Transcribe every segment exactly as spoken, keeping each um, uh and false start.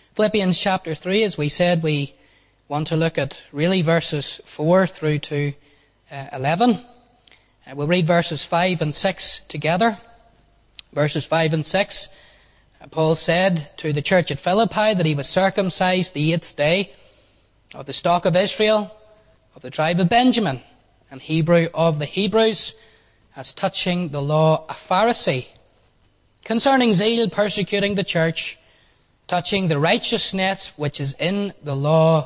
Philippians chapter three, as we said, we want to look at really verses four through to uh, eleven. Uh, we'll read verses five and six together. Verses five and six, uh, Paul said to the church at Philippi that he was circumcised the eighth day, of the stock of Israel, of the tribe of Benjamin, and Hebrew of the Hebrews, as touching the law a Pharisee, concerning zeal persecuting the church, touching the righteousness which is in the law,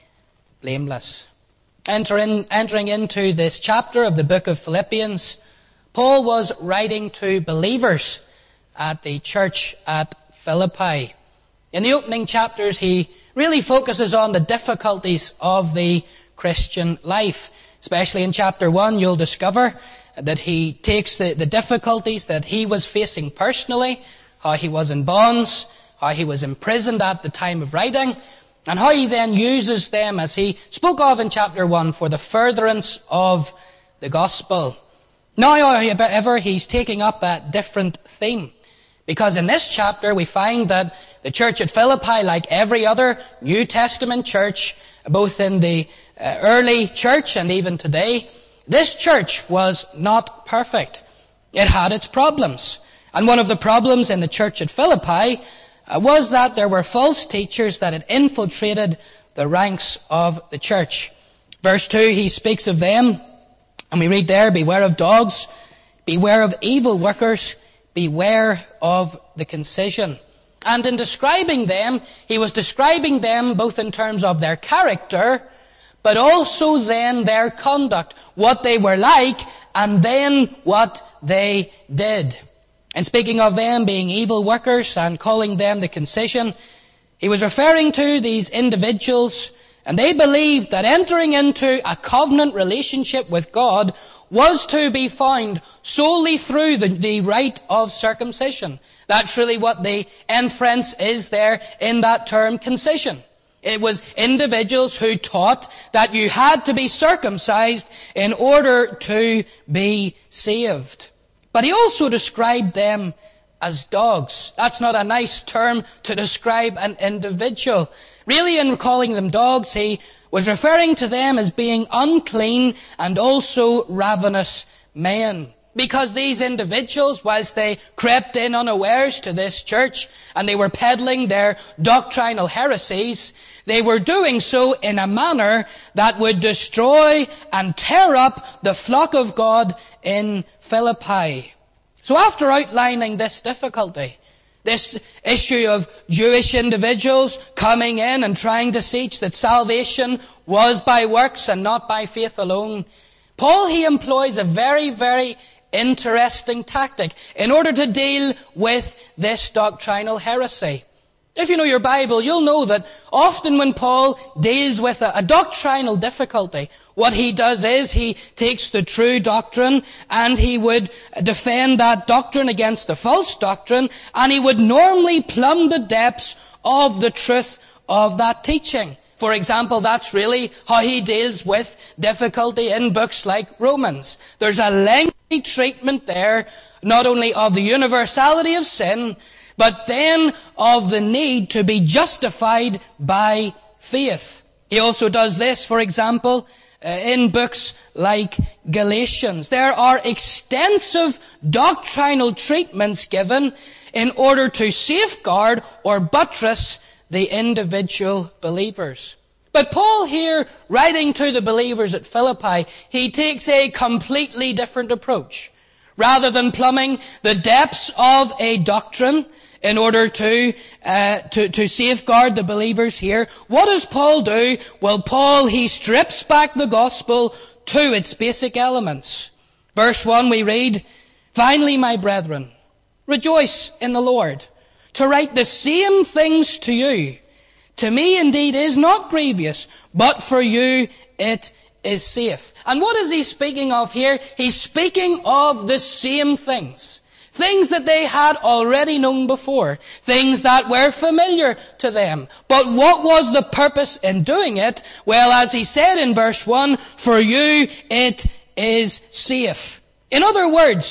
blameless. Enter in, entering into this chapter of the book of Philippians, Paul was writing to believers at the church at Philippi. In the opening chapters, he really focuses on the difficulties of the Christian life. Especially in chapter one, you'll discover that he takes the, the difficulties that he was facing personally, how he was in bonds, how he was imprisoned at the time of writing, and how he then uses them, as he spoke of in chapter one, for the furtherance of the gospel. Now, however, he's taking up a different theme. Because in this chapter we find that the church at Philippi, like every other New Testament church, both in the uh, early church and even today, this church was not perfect. It had its problems. And one of the problems in the church at Philippi uh, was that there were false teachers that had infiltrated the ranks of the church. Verse two, he speaks of them, and we read there, beware of dogs, beware of evil workers, beware of the concision. And in describing them, he was describing them both in terms of their character, but also then their conduct, what they were like, and then what they did. And speaking of them being evil workers and calling them the concision, he was referring to these individuals, and they believed that entering into a covenant relationship with God was to be found solely through the, the rite of circumcision. That's really what the inference is there in that term, concision. It was individuals who taught that you had to be circumcised in order to be saved. But he also described them as dogs. That's not a nice term to describe an individual. Really, in calling them dogs, he was referring to them as being unclean and also ravenous men. Because these individuals, whilst they crept in unawares to this church and they were peddling their doctrinal heresies, they were doing so in a manner that would destroy and tear up the flock of God in Philippi. So after outlining this difficulty, this issue of Jewish individuals coming in and trying to teach that salvation was by works and not by faith alone, Paul, he employs a very, very interesting tactic in order to deal with this doctrinal heresy. If you know your Bible, you'll know that often when Paul deals with a, a doctrinal difficulty, what he does is he takes the true doctrine and he would defend that doctrine against the false doctrine, and he would normally plumb the depths of the truth of that teaching. For example, that's really how he deals with difficulty in books like Romans. There's a lengthy treatment there, not only of the universality of sin, but then of the need to be justified by faith. He also does this, for example, uh, in books like Galatians. There are extensive doctrinal treatments given in order to safeguard or buttress the individual believers. But Paul here, writing to the believers at Philippi, he takes a completely different approach. Rather than plumbing the depths of a doctrine in order to, uh, to, to safeguard the believers here, what does Paul do? Well, Paul, he strips back the gospel to its basic elements. Verse one, we read, "Finally, my brethren, rejoice in the Lord. To write the same things to you, to me indeed is not grievous, but for you it is safe." And what is he speaking of here? He's speaking of the same things. Things that they had already known before. Things that were familiar to them. But what was the purpose in doing it? Well, as he said in verse one, for you it is safe. In other words,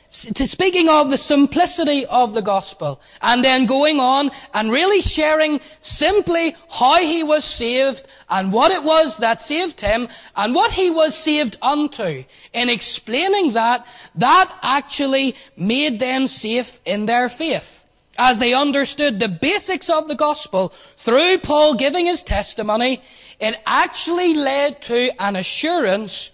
speaking of the simplicity of the gospel, and then going on and really sharing simply how he was saved and what it was that saved him and what he was saved unto. In explaining that, that actually made them safe in their faith, as they understood the basics of the gospel through Paul giving his testimony. It actually led to an assurance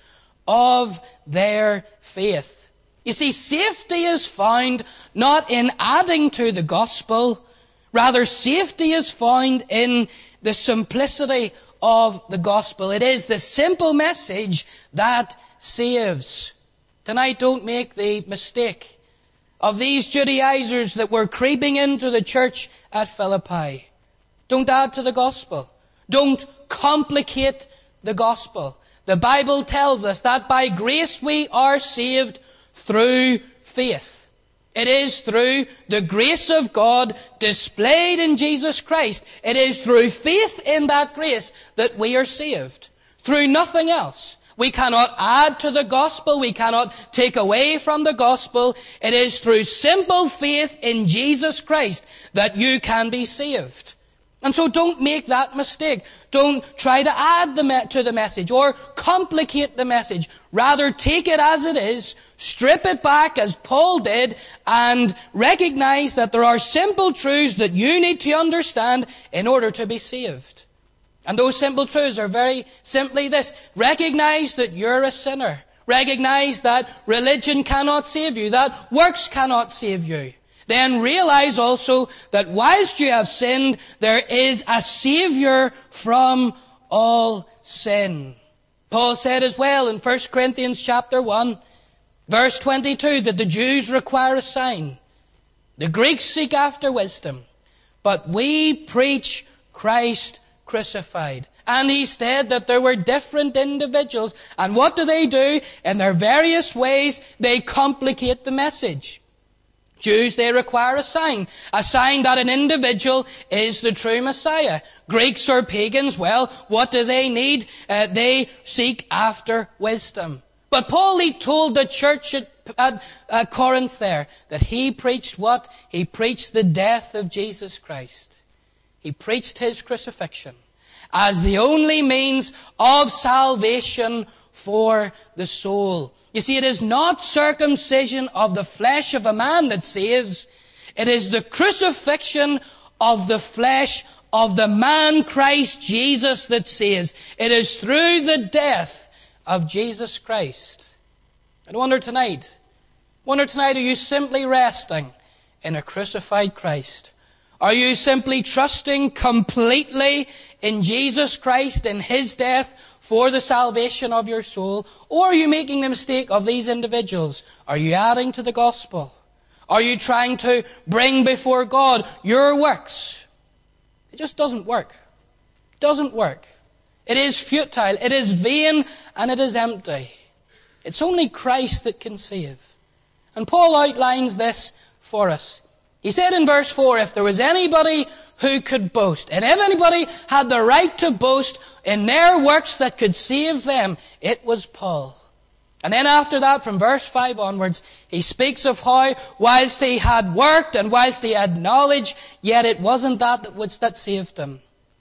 of their faith. You see, safety is found not in adding to the gospel. Rather, safety is found in the simplicity of the gospel. It is the simple message that saves. Tonight, don't make the mistake of these Judaizers that were creeping into the church at Philippi. Don't add to the gospel. Don't complicate the gospel. The Bible tells us that by grace we are saved through faith. It is through the grace of God displayed in Jesus Christ. It is through faith in that grace that we are saved. Through nothing else. We cannot add to the gospel. We cannot take away from the gospel. It is through simple faith in Jesus Christ that you can be saved. And so don't make that mistake. Don't try to add the me- to the message or complicate the message. Rather, take it as it is, strip it back as Paul did, and recognize that there are simple truths that you need to understand in order to be saved. And those simple truths are very simply this. Recognize that you're a sinner. Recognize that religion cannot save you, that works cannot save you. Then realize also that whilst you have sinned, there is a Saviour from all sin. Paul said as well in First Corinthians chapter one, verse twenty-two, that the Jews require a sign. The Greeks seek after wisdom. But we preach Christ crucified. And he said that there were different individuals. And what do they do? In their various ways, they complicate the message. Jews, they require a sign. A sign that an individual is the true Messiah. Greeks or pagans, well, what do they need? Uh, they seek after wisdom. But Paul, he told the church at, at, at Corinth there that he preached what? He preached the death of Jesus Christ. He preached his crucifixion as the only means of salvation for the soul. You see, it is not circumcision of the flesh of a man that saves. It is the crucifixion of the flesh of the man Christ Jesus that saves. It is through the death of Jesus Christ. I wonder tonight, wonder tonight, are you simply resting in a crucified Christ? Are you simply trusting completely in Jesus Christ and his death for the salvation of your soul? Or are you making the mistake of these individuals? Are you adding to the gospel? Are you trying to bring before God your works? It just doesn't work. It doesn't work. It is futile, it is vain, and it is empty. It's only Christ that can save. And Paul outlines this for us. He said in verse four, if there was anybody who could boast, and if anybody had the right to boast in their works that could save them, it was Paul. And then after that, from verse five onwards, he speaks of how, whilst he had worked and whilst he had knowledge, yet it wasn't that that, was, that saved him.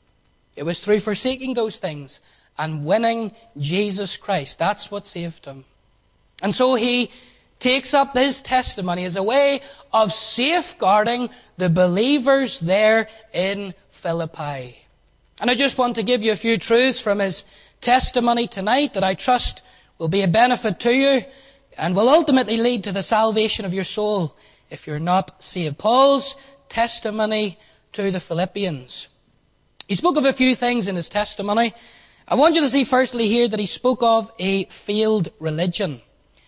It was through forsaking those things and winning Jesus Christ. That's what saved him. And so he takes up his testimony as a way of safeguarding the believers there in Philippi. And I just want to give you a few truths from his testimony tonight that I trust will be a benefit to you and will ultimately lead to the salvation of your soul if you're not saved. Paul's testimony to the Philippians. He spoke of a few things in his testimony. I want you to see firstly here that he spoke of a failed religion.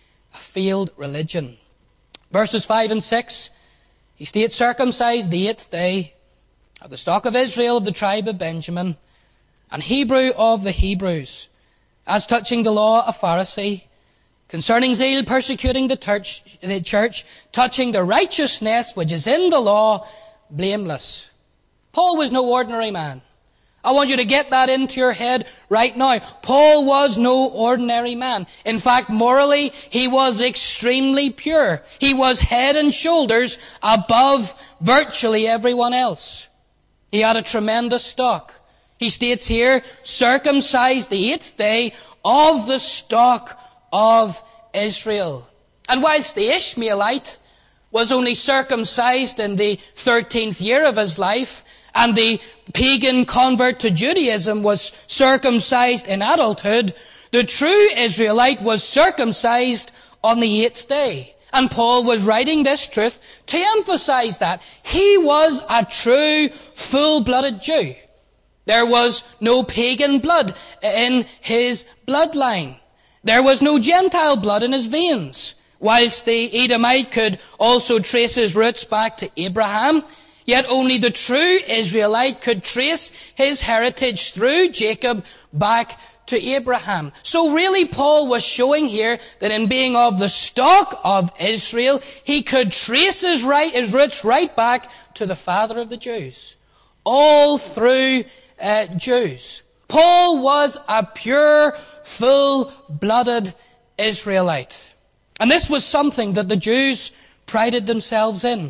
A failed religion. Verses five and six, he states, circumcised the eighth day, of the stock of Israel, of the tribe of Benjamin, and Hebrew of the Hebrews, as touching the law a Pharisee, concerning zeal persecuting the church, the church, touching the righteousness which is in the law, blameless. Paul was no ordinary man. I want you to get that into your head right now. Paul was no ordinary man. In fact, morally, he was extremely pure. He was head and shoulders above virtually everyone else. He had a tremendous stock. He states here, circumcised the eighth day of the stock of Israel. And whilst the Ishmaelite was only circumcised in the thirteenth year of his life, and the pagan convert to Judaism was circumcised in adulthood, the true Israelite was circumcised on the eighth day. And Paul was writing this truth to emphasize that. He was a true, full-blooded Jew. There was no pagan blood in his bloodline. There was no Gentile blood in his veins. Whilst the Edomite could also trace his roots back to Abraham, yet only the true Israelite could trace his heritage through Jacob back to Abraham. So really Paul was showing here that in being of the stock of Israel, he could trace his, right, his roots right back to the father of the Jews. All through uh, Jews. Paul was a pure, full-blooded Israelite. And this was something that the Jews prided themselves in.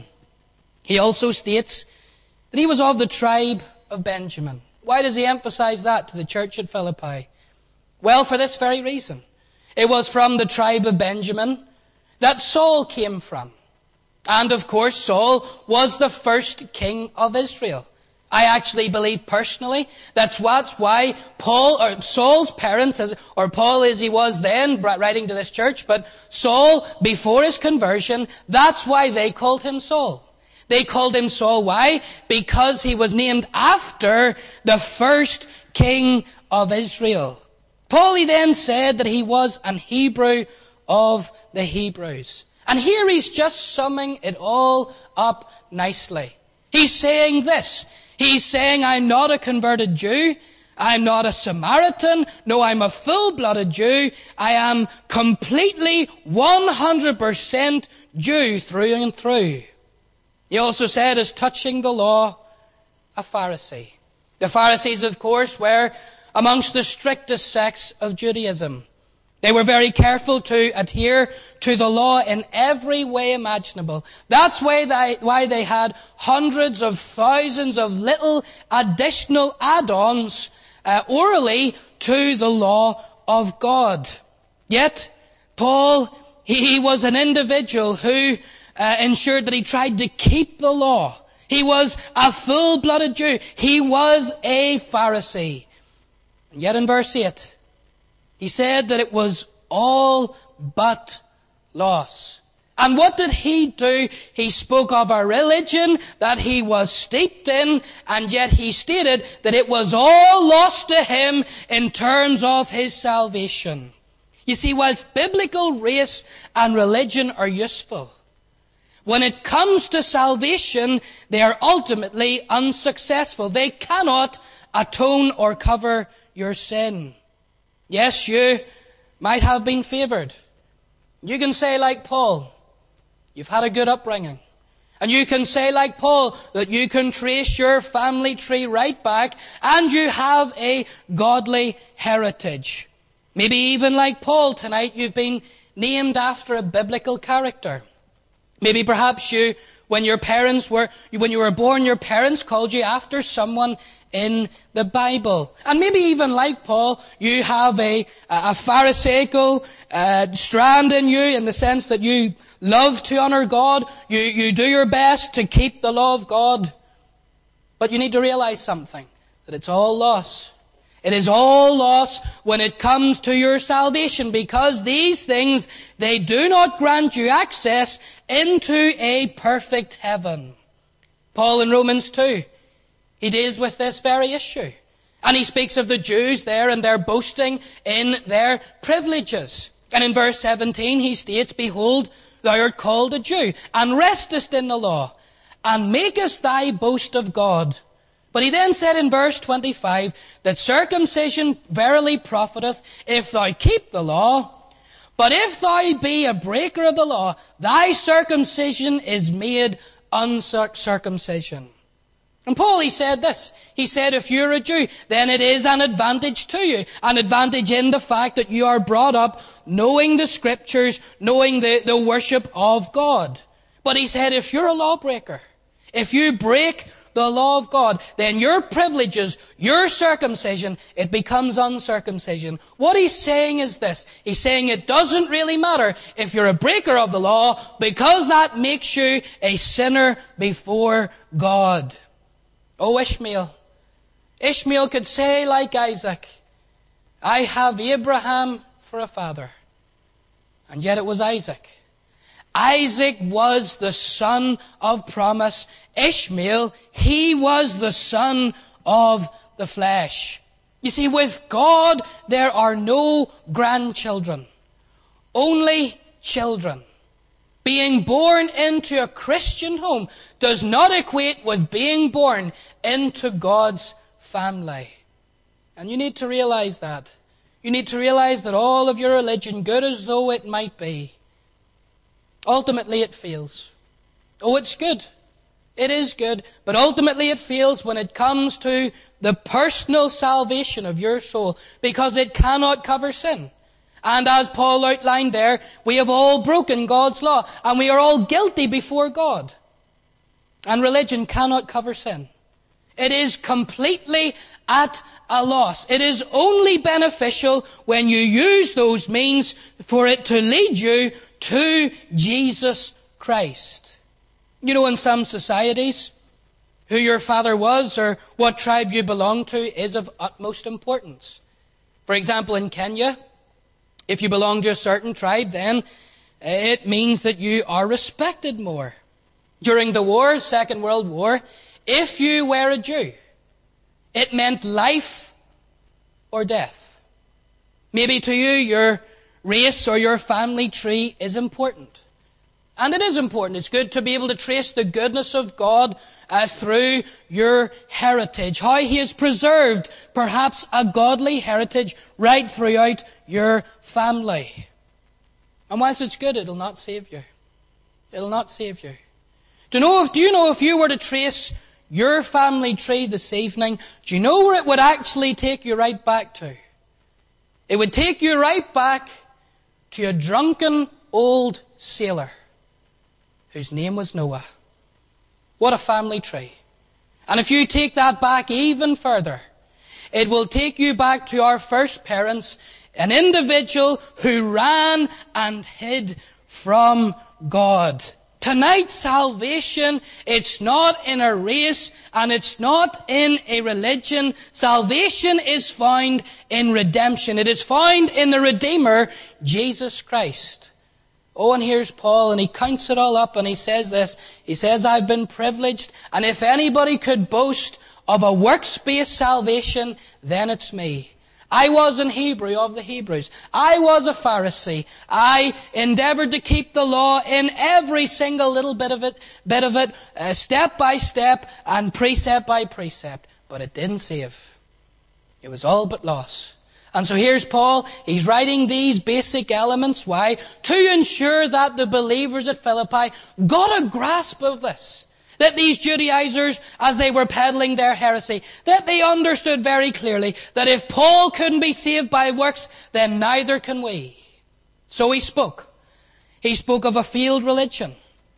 He also states that he was of the tribe of Benjamin. Why does he emphasize that to the church at Philippi? Well, for this very reason. It was from the tribe of Benjamin that Saul came from. And of course, Saul was the first king of Israel. I actually believe personally that's why Paul, or Saul's parents, as, or Paul as he was then, writing to this church, but Saul, before his conversion, that's why they called him Saul. They called him Saul. Why? Because he was named after the first king of Israel. Paul, he then said that he was an Hebrew of the Hebrews. And here he's just summing it all up nicely. He's saying this. He's saying, I'm not a converted Jew. I'm not a Samaritan. No, I'm a full-blooded Jew. I am completely one hundred percent Jew through and through. He also said, as touching the law, a Pharisee. The Pharisees, of course, were amongst the strictest sects of Judaism. They were very careful to adhere to the law in every way imaginable. That's why they, why they had hundreds of thousands of little additional add-ons uh, orally to the law of God. Yet, Paul, he, he was an individual who uh, ensured that he tried to keep the law. He was a full-blooded Jew. He was a Pharisee. And yet in verse eight, he said that it was all but loss. And what did he do? He spoke of a religion that he was steeped in, and yet he stated that it was all lost to him in terms of his salvation. You see, whilst biblical race and religion are useful, when it comes to salvation, they are ultimately unsuccessful. They cannot atone or cover your sin. Yes, you might have been favoured. You can say like Paul, you've had a good upbringing. And you can say like Paul, that you can trace your family tree right back, and you have a godly heritage. Maybe even like Paul tonight, you've been named after a biblical character. Maybe perhaps you, when your parents were, when you were born, your parents called you after someone in the Bible. And maybe even like Paul, you have a, a Pharisaical uh, strand in you, in the sense that you love to honour God. You, you do your best to keep the law of God. But you need to realise something, that it's all loss. It is all loss when it comes to your salvation, because these things, they do not grant you access into a perfect heaven. Paul in Romans two, he deals with this very issue. And he speaks of the Jews there and their boasting in their privileges. And in verse seventeen he states, Behold, thou art called a Jew, and restest in the law, and makest thy boast of God. But he then said in verse twenty-five, that circumcision verily profiteth, if thou keep the law. But if thou be a breaker of the law, thy circumcision is made uncircumcision. And Paul, he said this. He said, if you're a Jew, then it is an advantage to you. An advantage in the fact that you are brought up knowing the Scriptures, knowing the, the worship of God. But he said, if you're a lawbreaker, if you break the law of God, then your privileges, your circumcision, it becomes uncircumcision. What he's saying is this. He's saying it doesn't really matter if you're a breaker of the law, because that makes you a sinner before God. Oh, Ishmael. Ishmael could say like Isaac, I have Abraham for a father. And yet it was Isaac. Isaac was the son of promise. Ishmael, he was the son of the flesh. You see, with God, there are no grandchildren, only children. Being born into a Christian home does not equate with being born into God's family. And you need to realize that. You need to realize that all of your religion, good as though it might be, ultimately it fails. Oh, it's good. It is good. But ultimately it fails when it comes to the personal salvation of your soul, because it cannot cover sin. And as Paul outlined there, we have all broken God's law, and we are all guilty before God. And religion cannot cover sin. It is completely at a loss. It is only beneficial when you use those means for it to lead you to Jesus Christ. You know, in some societies, who your father was or what tribe you belong to is of utmost importance. For example, in Kenya, if you belong to a certain tribe, then it means that you are respected more. During the war, Second World War, if you were a Jew, it meant life or death. Maybe to you, your race or your family tree is important. And it is important. It's good to be able to trace the goodness of God uh, through your heritage. How He has preserved perhaps a godly heritage right throughout your family. And whilst it's good, it'll not save you. It'll not save you. Do you know if, do you know if you were to trace your family tree this evening, do you know where it would actually take you right back to? It would take you right back to a drunken old sailor whose name was Noah. What a family tree. And if you take that back even further, it will take you back to our first parents, an individual who ran and hid from God. Tonight, salvation, it's not in a race and it's not in a religion. Salvation is found in redemption. It is found in the Redeemer, Jesus Christ. Oh, and here's Paul, and he counts it all up, and he says this. He says, I've been privileged, and if anybody could boast of a works-based salvation, then it's me. I was an Hebrew of the Hebrews. I was a Pharisee. I endeavored to keep the law in every single little bit of it, bit of it, uh, step by step and precept by precept. But it didn't save. It was all but loss. And so here's Paul. He's writing these basic elements. Why? To ensure that the believers at Philippi got a grasp of this. That these Judaizers, as they were peddling their heresy, that they understood very clearly that if Paul couldn't be saved by works, then neither can we. So he spoke. He spoke of a failed religion.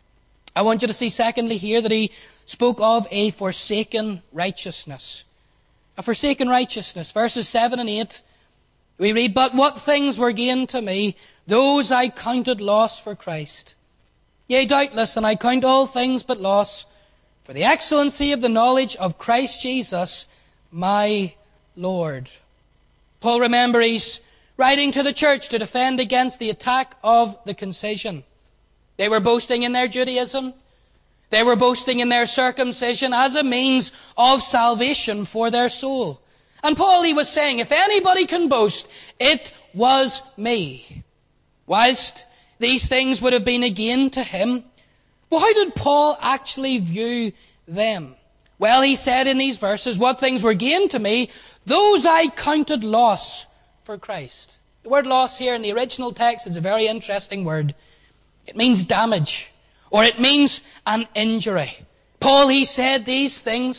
I want you to see secondly here that he spoke of a forsaken righteousness. A forsaken righteousness. Verses seven and eight, we read, But what things were gained to me, those I counted loss for Christ. Yea, doubtless, and I count all things but loss, for the excellency of the knowledge of Christ Jesus, my Lord. Paul, remember, he's writing to the church to defend against the attack of the concision. They were boasting in their Judaism. They were boasting in their circumcision as a means of salvation for their soul. And Paul, he was saying, if anybody can boast, it was me. Whilst these things would have been a gain to him, well, how did Paul actually view them? Well, he said in these verses, what things were gained to me, those I counted loss for Christ. The word loss here in the original text is a very interesting word. It means damage, or it means an injury. Paul, he said these things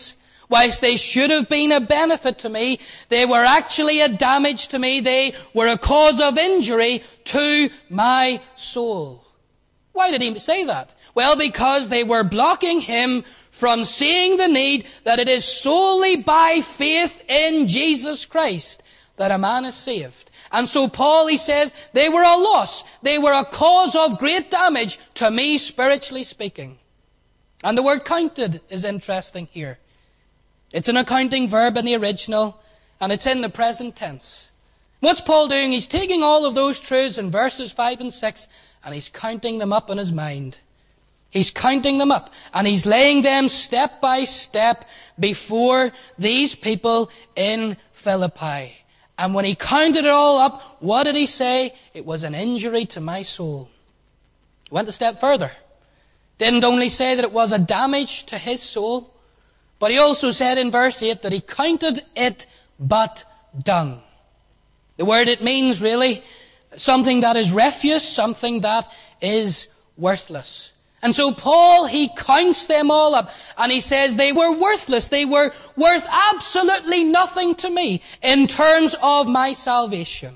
Whilst they should have been a benefit to me, they were actually a damage to me. They were a cause of injury to my soul. Why did he say that? Well, because they were blocking him from seeing the need that it is solely by faith in Jesus Christ that a man is saved. And so Paul, he says, they were a loss. They were a cause of great damage to me, spiritually speaking. And the word counted is interesting here. It's an accounting verb in the original, and it's in the present tense. What's Paul doing? He's taking all of those truths in verses five and six, and he's counting them up in his mind. He's counting them up, and he's laying them step by step before these people in Philippi. And when he counted it all up, what did he say? It was an injury to my soul. He went a step further. Didn't only say that it was a damage to his soul, but he also said in verse eight that he counted it but dung. The word it means really something that is refuse, something that is worthless. And so Paul, he counts them all up and he says they were worthless. They were worth absolutely nothing to me in terms of my salvation.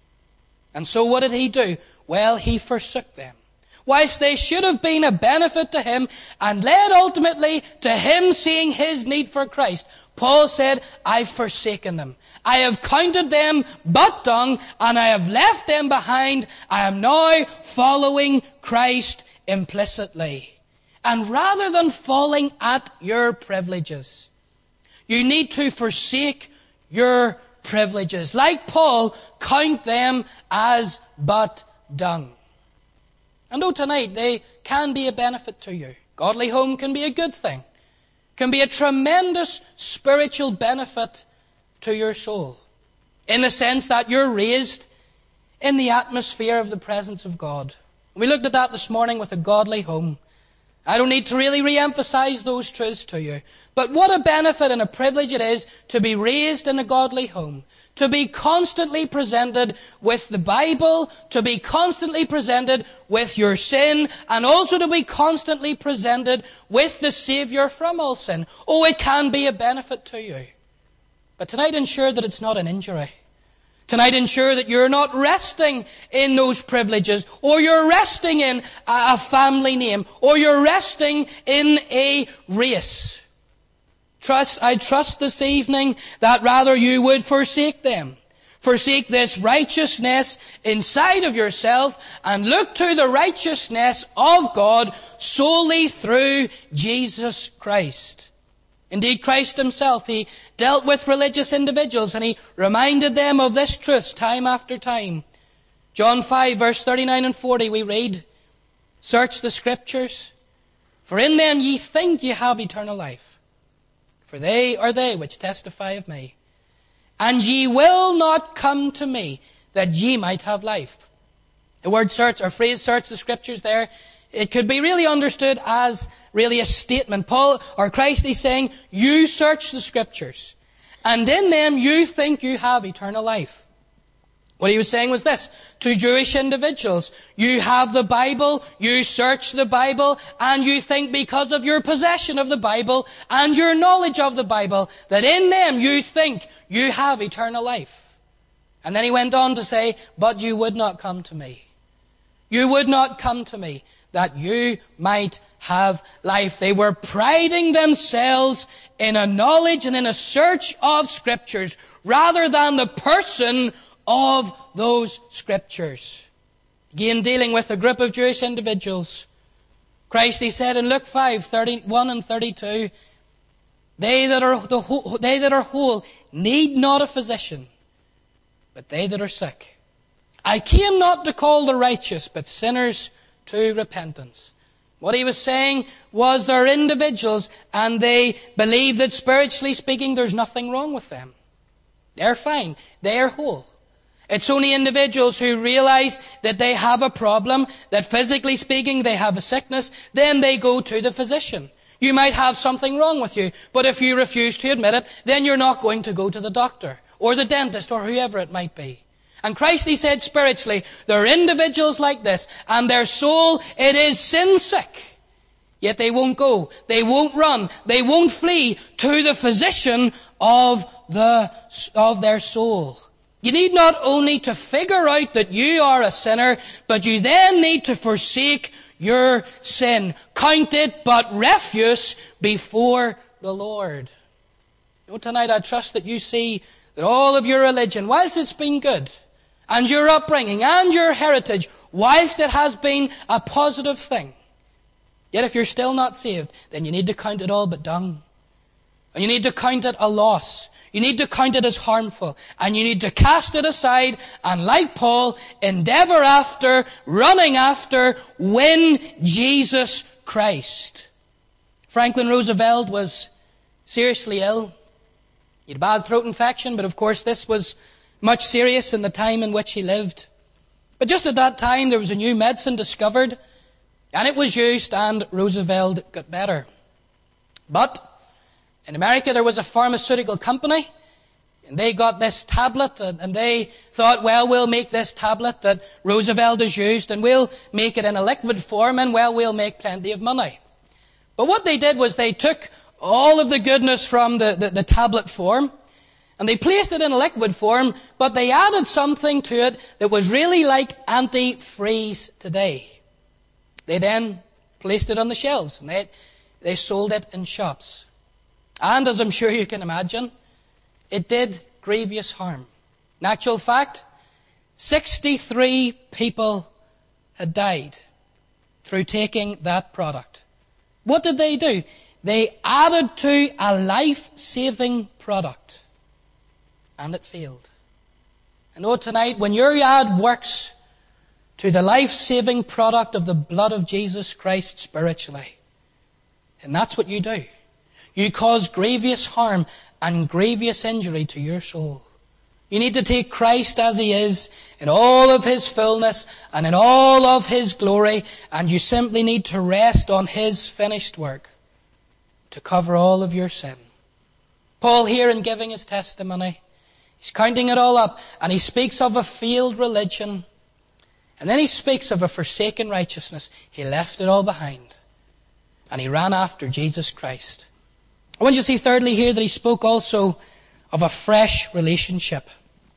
And so what did he do? Well, he forsook them. Whilst they should have been a benefit to him and led ultimately to him seeing his need for Christ, Paul said, I've forsaken them. I have counted them but dung, and I have left them behind. I am now following Christ implicitly. And rather than falling at your privileges, you need to forsake your privileges. Like Paul, count them as but dung. And though tonight they can be a benefit to you, godly home can be a good thing, can be a tremendous spiritual benefit to your soul, in the sense that you're raised in the atmosphere of the presence of God. We looked at that this morning with a godly home. I don't need to really re-emphasize those truths to you. But what a benefit and a privilege it is to be raised in a godly home. To be constantly presented with the Bible. To be constantly presented with your sin. And also to be constantly presented with the Saviour from all sin. Oh, it can be a benefit to you. But tonight ensure that it's not an injury. Tonight ensure that you're not resting in those privileges, or you're resting in a family name, or you're resting in a race. Trust, I trust this evening that rather you would forsake them. Forsake this righteousness inside of yourself and look to the righteousness of God solely through Jesus Christ. Indeed, Christ himself, he dealt with religious individuals and he reminded them of this truth time after time. John five, verse thirty-nine and forty, we read, search the Scriptures, for in them ye think ye have eternal life. For they are they which testify of me. And ye will not come to me, that ye might have life. The word search, or phrase search the Scriptures there, it could be really understood as really a statement. Paul, or Christ, is saying, you search the Scriptures, and in them you think you have eternal life. What he was saying was this, to Jewish individuals, you have the Bible, you search the Bible, and you think because of your possession of the Bible and your knowledge of the Bible, that in them you think you have eternal life. And then he went on to say, but you would not come to me. You would not come to me, that you might have life. They were priding themselves in a knowledge and in a search of Scriptures, rather than the person of those Scriptures. Again, dealing with a group of Jewish individuals, Christ, he said in Luke five, thirty-one and thirty-two, they that are the whole, they that are whole need not a physician, but they that are sick. I came not to call the righteous, but sinners to repentance. What he was saying was there are individuals and they believe that spiritually speaking there's nothing wrong with them. They're fine. They're whole. It's only individuals who realize that they have a problem, that physically speaking they have a sickness, then they go to the physician. You might have something wrong with you, but if you refuse to admit it, then you're not going to go to the doctor or the dentist or whoever it might be. And Christ, he said spiritually, there are individuals like this, and their soul, it is sin sick. Yet they won't go. They won't run. They won't flee to the physician of the, of their soul. You need not only to figure out that you are a sinner, but you then need to forsake your sin. Count it but refuse before the Lord. You know, tonight I trust that you see that all of your religion, whilst it's been good, and your upbringing and your heritage, whilst it has been a positive thing, yet if you're still not saved, then you need to count it all but dung. And you need to count it a loss. You need to count it as harmful. And you need to cast it aside and, like Paul, endeavour after, running after, win Jesus Christ. Franklin Roosevelt was seriously ill. He had a bad throat infection, but of course this was much serious in the time in which he lived. But just at that time there was a new medicine discovered, and it was used, and Roosevelt got better. But in America there was a pharmaceutical company, and they got this tablet, and they thought, well, we'll make this tablet that Roosevelt has used, and we'll make it in a liquid form, and well, we'll make plenty of money. But what they did was they took all of the goodness from the, the, the tablet form, and they placed it in a liquid form, but they added something to it that was really like antifreeze today. They then placed it on the shelves, and they, they sold it in shops. And as I'm sure you can imagine, it did grievous harm. In actual fact, sixty-three people had died through taking that product. What did they do? They added to a life-saving product, and it failed. I know tonight, when your ad works to the life-saving product of the blood of Jesus Christ spiritually, and that's what you do. You cause grievous harm and grievous injury to your soul. You need to take Christ as He is, in all of His fullness and in all of His glory, and you simply need to rest on His finished work to cover all of your sin. Paul here, in giving his testimony, he's counting it all up, and he speaks of a failed religion, and then he speaks of a forsaken righteousness. He left it all behind, and he ran after Jesus Christ. I want you to see thirdly here that he spoke also of a fresh relationship.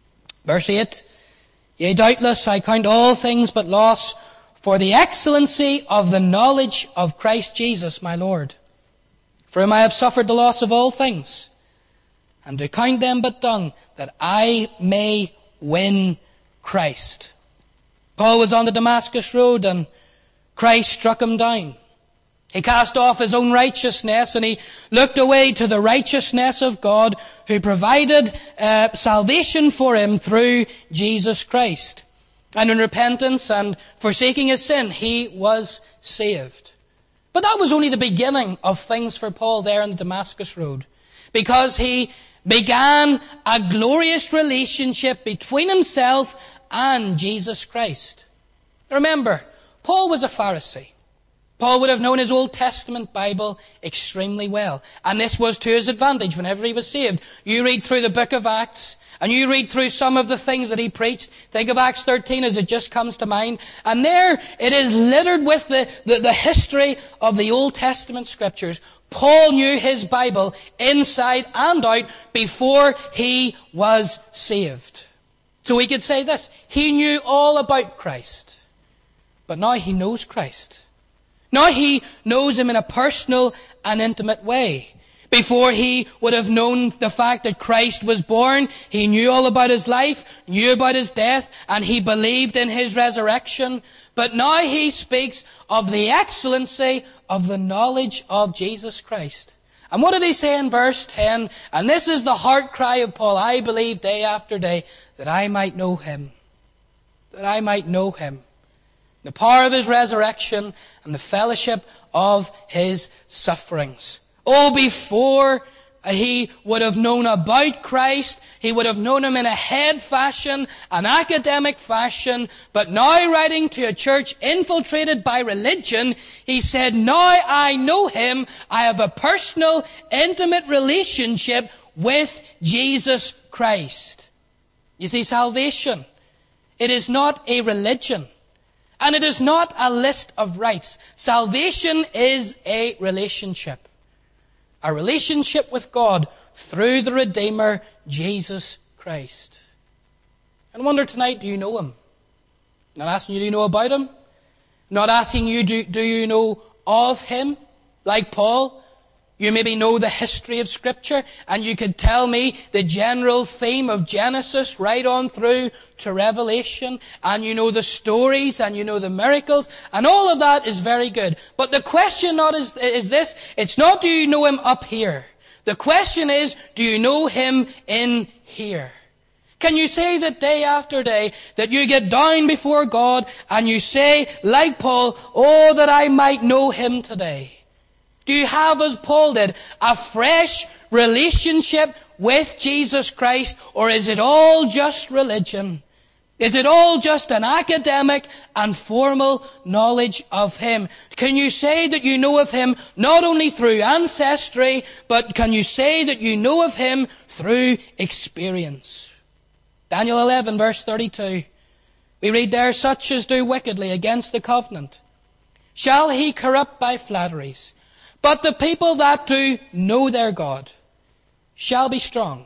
Verse eight, Yea, doubtless I count all things but loss for the excellency of the knowledge of Christ Jesus my Lord, for whom I have suffered the loss of all things, and do count them but dung, that I may win Christ. Paul was on the Damascus road, and Christ struck him down. He cast off his own righteousness, and he looked away to the righteousness of God, who provided uh, salvation for him through Jesus Christ. And in repentance and forsaking his sin, he was saved. But that was only the beginning of things for Paul there on the Damascus road, because he began a glorious relationship between himself and Jesus Christ. Remember, Paul was a Pharisee. Paul would have known his Old Testament Bible extremely well. And this was to his advantage whenever he was saved. You read through the book of Acts, and you read through some of the things that he preached. Think of Acts thirteen as it just comes to mind. And there it is littered with the, the, the history of the Old Testament Scriptures. Paul knew his Bible inside and out before he was saved. So we could say this: he knew all about Christ, but now he knows Christ. Now he knows Him in a personal and intimate way. Before he would have known the fact that Christ was born, he knew all about His life, knew about His death, and he believed in His resurrection. But now he speaks of the excellency of the knowledge of Jesus Christ. And what did he say in verse ten? And this is the heart cry of Paul: I believe day after day, that I might know Him. That I might know Him. The power of His resurrection and the fellowship of His sufferings. Oh, before he would have known about Christ, he would have known Him in a head fashion, an academic fashion, but now writing to a church infiltrated by religion, he said, now I know Him, I have a personal, intimate relationship with Jesus Christ. You see, salvation, it is not a religion. And it is not a list of rights. Salvation is a relationship. A relationship with God through the Redeemer, Jesus Christ. And I wonder tonight, do you know Him? I'm not asking you, do you know about Him? I'm not asking you, do, do you know of Him? Like Paul, you maybe know the history of Scripture, and you could tell me the general theme of Genesis right on through to Revelation, and you know the stories, and you know the miracles, and all of that is very good. But the question not is, is this, it's not do you know Him up here. The question is, do you know Him in here? Can you say that day after day, that you get down before God, and you say, like Paul, oh, that I might know Him today? Do you have, as Paul did, a fresh relationship with Jesus Christ? Or is it all just religion? Is it all just an academic and formal knowledge of Him? Can you say that you know of Him not only through ancestry, but can you say that you know of Him through experience? Daniel eleven, verse thirty-two. We read there, such as do wickedly against the covenant shall he corrupt by flatteries. But the people that do know their God shall be strong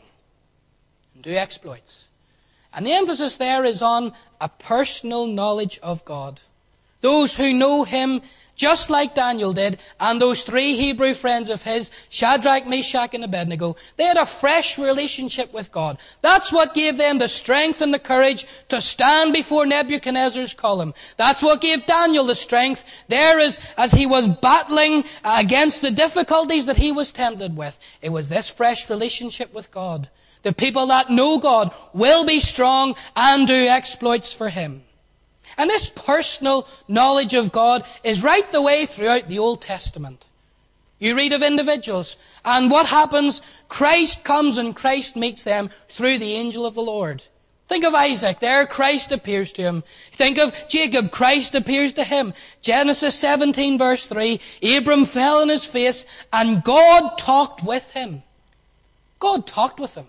and do exploits. And the emphasis there is on a personal knowledge of God. Those who know Him just like Daniel did, and those three Hebrew friends of his, Shadrach, Meshach, and Abednego, they had a fresh relationship with God. That's what gave them the strength and the courage to stand before Nebuchadnezzar's column. That's what gave Daniel the strength there as, as he was battling against the difficulties that he was tempted with. It was this fresh relationship with God. The people that know God will be strong and do exploits for Him. And this personal knowledge of God is right the way throughout the Old Testament. You read of individuals, and what happens? Christ comes and Christ meets them through the angel of the Lord. Think of Isaac. There Christ appears to him. Think of Jacob. Christ appears to him. Genesis seventeen verse three. Abram fell on his face and God talked with him. God talked with him.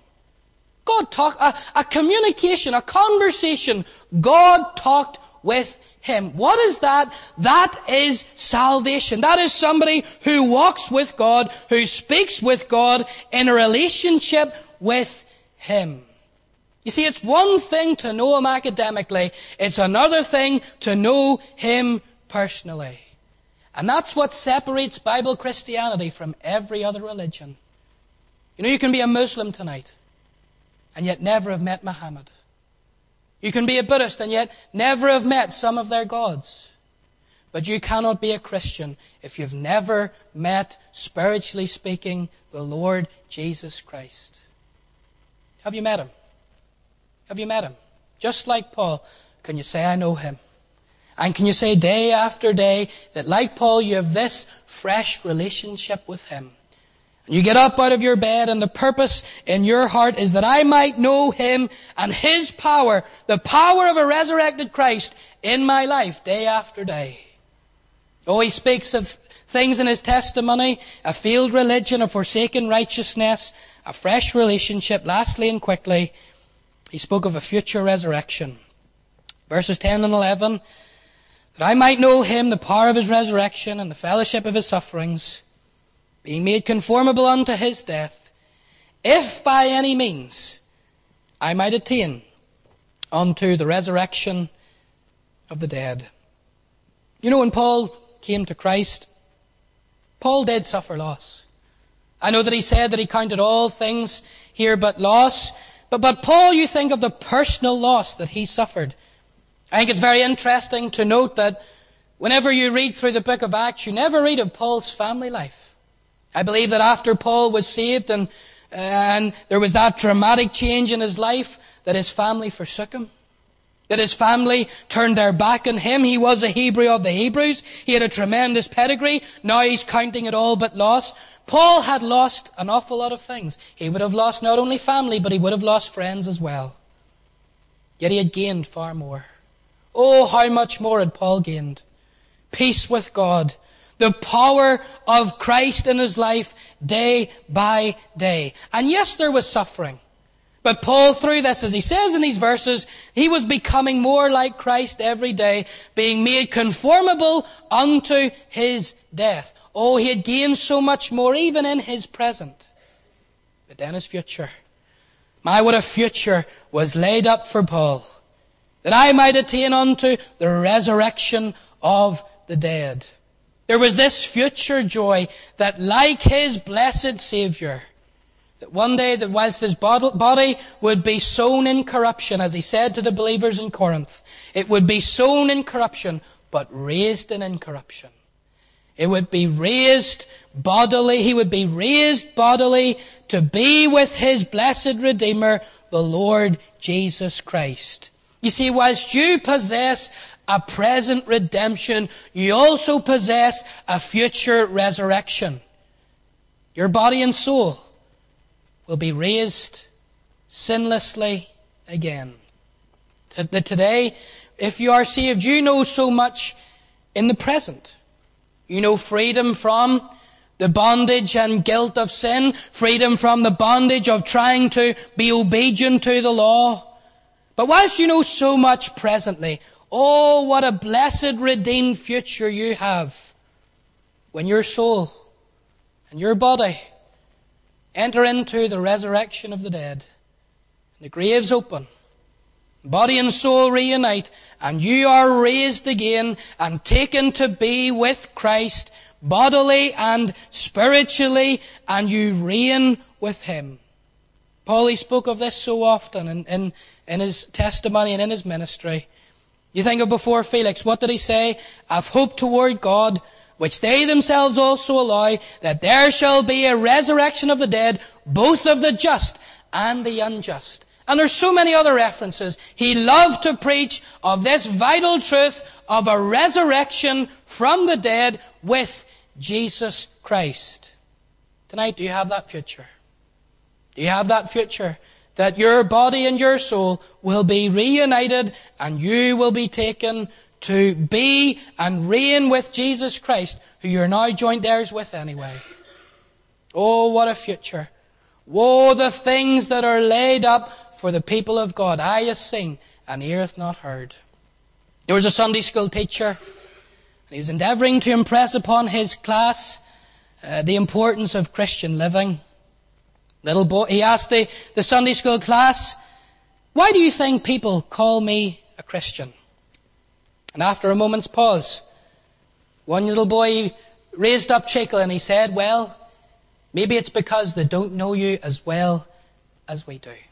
God talked, a, a communication, a conversation. God talked with him. What is that? That is salvation. That is somebody who walks with God, who speaks with God in a relationship with Him. You see, it's one thing to know Him academically. It's another thing to know Him personally. And that's what separates Bible Christianity from every other religion. You know, you can be a Muslim tonight and yet never have met Muhammad. You can be a Buddhist and yet never have met some of their gods. But you cannot be a Christian if you've never met, spiritually speaking, the Lord Jesus Christ. Have you met Him? Have you met Him? Just like Paul, can you say, I know Him? And can you say day after day that like Paul you have this fresh relationship with Him? And you get up out of your bed and the purpose in your heart is that I might know Him and His power, the power of a resurrected Christ in my life day after day. Oh, he speaks of things in his testimony, a failed religion, a forsaken righteousness, a fresh relationship. Lastly and quickly, he spoke of a future resurrection. Verses ten and eleven, that I might know Him, the power of His resurrection and the fellowship of His sufferings, being made conformable unto His death, if by any means I might attain unto the resurrection of the dead. You know, when Paul came to Christ, Paul did suffer loss. I know that he said that he counted all things here but loss, but, but Paul, you think of the personal loss that he suffered. I think it's very interesting to note that whenever you read through the book of Acts, you never read of Paul's family life. I believe that after Paul was saved and, and there was that dramatic change in his life, that his family forsook him. That his family turned their back on him. He was a Hebrew of the Hebrews. He had a tremendous pedigree. Now he's counting it all but loss. Paul had lost an awful lot of things. He would have lost not only family, but he would have lost friends as well. Yet he had gained far more. Oh, how much more had Paul gained? Peace with God. The power of Christ in his life day by day. And yes, there was suffering. But Paul, through this, as he says in these verses, he was becoming more like Christ every day, being made conformable unto his death. Oh, he had gained so much more, even in his present. But then his future. My, what a future was laid up for Paul, that I might attain unto the resurrection of the dead. There was this future joy that, like his blessed Saviour, that one day, that whilst his body would be sown in corruption, as he said to the believers in Corinth, it would be sown in corruption, but raised in incorruption. It would be raised bodily. He would be raised bodily to be with his blessed Redeemer, the Lord Jesus Christ. You see, whilst you possess a present redemption, you also possess a future resurrection. Your body and soul will be raised sinlessly again. Today, if you are saved, you know so much in the present. You know freedom from the bondage and guilt of sin, freedom from the bondage of trying to be obedient to the law. But whilst you know so much presently, oh, what a blessed redeemed future you have when your soul and your body enter into the resurrection of the dead. The graves open. Body and soul reunite. And you are raised again and taken to be with Christ bodily and spiritually. And you reign with him. Paul, he spoke of this so often in, in, in his testimony and in his ministry. You think of before Felix, what did he say? I've hoped toward God, which they themselves also allow, that there shall be a resurrection of the dead, both of the just and the unjust. And there's so many other references. He loved to preach of this vital truth of a resurrection from the dead with Jesus Christ. Tonight, do you have that future? Do you have that future? That your body and your soul will be reunited and you will be taken to be and reign with Jesus Christ, who you're now joint heirs with anyway. Oh, what a future. Woe the things that are laid up for the people of God. Eye hath seen and ear hath not heard. There was a Sunday school teacher, and he was endeavouring to impress upon his class uh, the importance of Christian living. Little boy, he asked the, the Sunday school class, why do you think people call me a Christian? And after a moment's pause, one little boy raised up cheekily and he said, well, maybe it's because they don't know you as well as we do.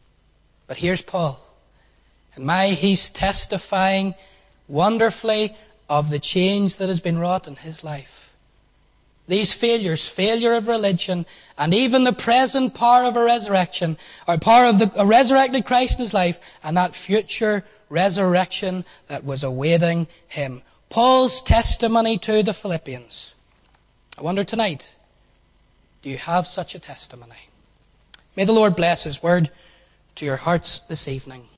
But here's Paul. And my, he's testifying wonderfully of the change that has been wrought in his life. These failures, failure of religion, and even the present power of a resurrection, or power of the a resurrected Christ in his life, and that future resurrection that was awaiting him. Paul's testimony to the Philippians. I wonder tonight, do you have such a testimony? May the Lord bless his word to your hearts this evening.